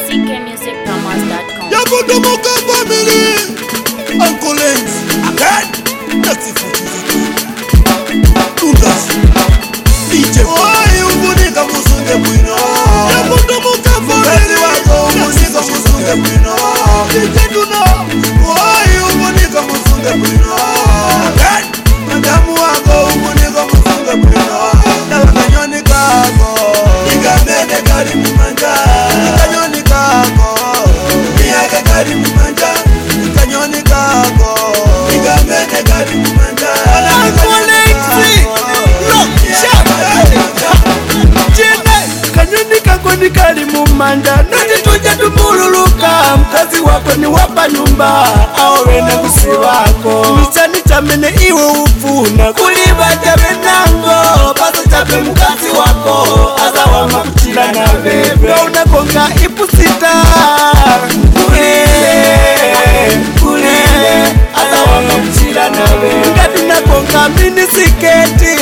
ckmusicpromos.com. Yabudomoka family, Uncle Lens, again, that's it for Tundas, DJ. Why you Munika Musunge Bruno? Yabudomoka family, Munika Musunge Bruno. DJ Tuna, why you Munika Musunge Bruno? Again, Madamu Wako, Munika Musunge Bruno. Nakanyoni Kako, Igamene Kari Mumanja, Nakanyoni Kako. Kari mumanja, kanyoni kako, igamene kari mumanja. Kanyoni kako ni kari mumanja. Nati tuja tumululuka, mkazi wako ni wapa nyumba, awe na kusi wako. Nichani chamene iwe ufuna, kuliba jabe nango, paso chabe mkazi wako, azawa makuchila na bebe. Unakonga ipusita, ngati nakonga mini siketi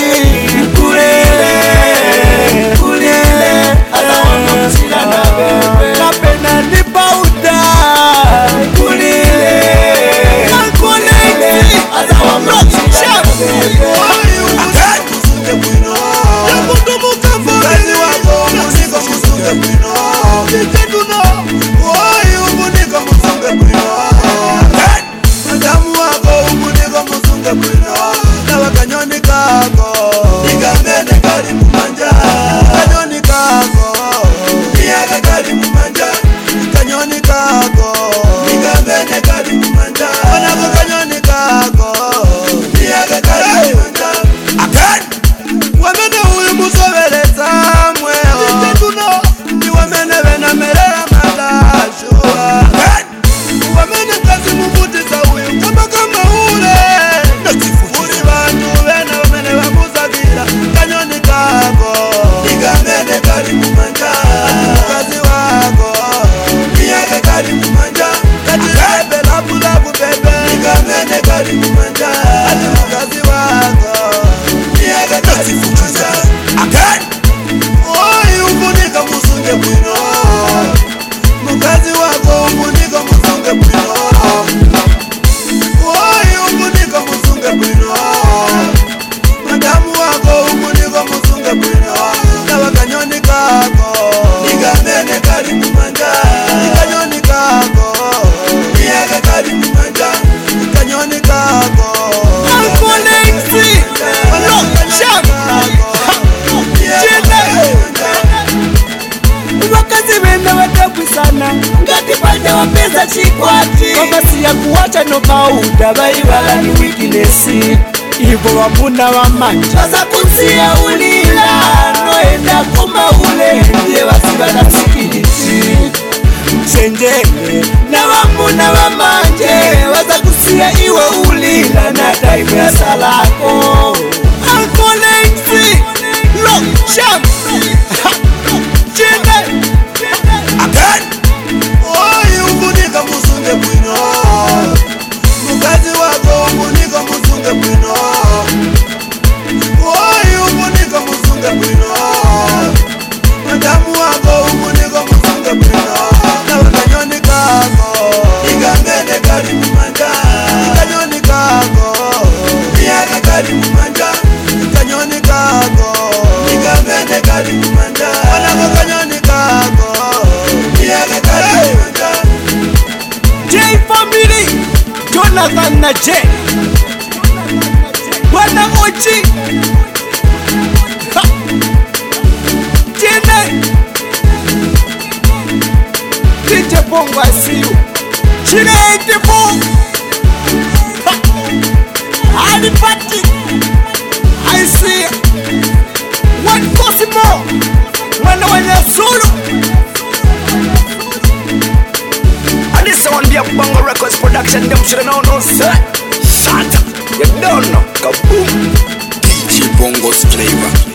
kapena ni pauda kanyoni kako, igamene kari mumanja. Kanyoni kako, iyaga kari mumanja. Kanyoni kako, igamene kari mumanja. Onako kanyoni kako, iyaga kari mumanja. Again, wamene uyu musoveleza mweo. Ni wamene vena merera madashua. Again, wamene kazi mubutiza uyu kama kama ule. Uri bantu bene wamene wakuzagira. Kanyoni kako, igamene kari mumanja. Mukazi wako, iyaga kari mumanja. Kati bebe labu labu bebe, igamene kari mumanja. Mukazi wako, iyaga kari mumanja. Again, oi umunika musunge bwino. Mukazi wako umunika musunge bwino. Oi umunika musunge bwino. Madamu wako umunika musunge bwino. Nawa kanyoni kako, igamene kari mumanja. Kanyoni kako, iyaga kari mumanja. Kanyoni kako, wakazi wenda watakwisana ngati panja wapeza chikwati kama siya kuwacha no pauda baibala ni weakness ivo wamuna wamanja baza kusia ulila noenda kuma ule ndiye wasibala sikiliti mchenjene na wamuna wamanje baza kusia iwe ulila na taimu ya salako Uncle Look, champ. Again, oi umunika musunge bwino. Mukazi wako umunika musunge bwino. Oi umunika musunge bwino. Madamu wako umunika musunge bwino. Nawa kanyoni kako, igamene kari mumanja. Kanyoni kako, iyaga kari mumanja. Kanyoni kako, igamene kari mumanja. Onako kanyoni kako, iyaga kari mumanja. J family, Jonathan na J. Wana Ochi. Jene. DJ Bongo, I see you. Chile 84. Ali Patti. I see you. One Cosimo. Mwana wanya Zulu. And this one be a Bongo Records production. Them should know no sir. Shut up. You don't know. Kaboom. DJ Bongo's flavor.